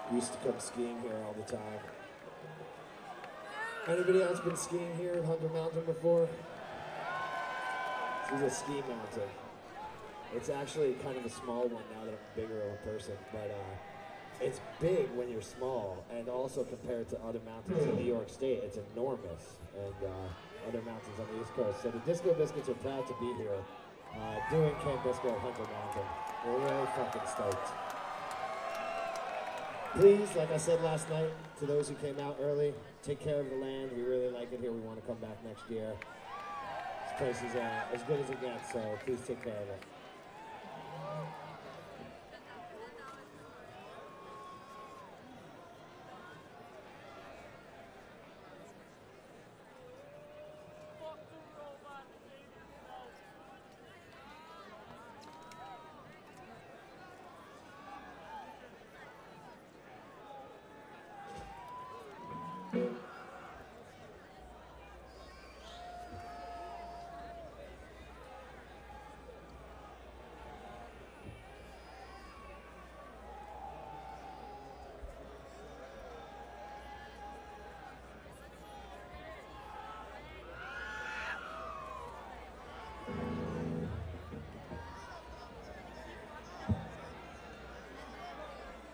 Used to come skiing here all the time. Anybody else been skiing here at Hunter Mountain before? This is a ski mountain. It's actually kind of a small one now that I'm a bigger of a person, but it's big when you're small, and also compared to other mountains in New York State, it's enormous, and other mountains on the East Coast. So the Disco Biscuits are proud to be here doing Camp Disco at Hunter Mountain. We're really fucking stoked. Please, like I said last night, to those who came out early, take care of the land. We really like it here. We want to come back next year. This place is as good as it gets, so please take care of it.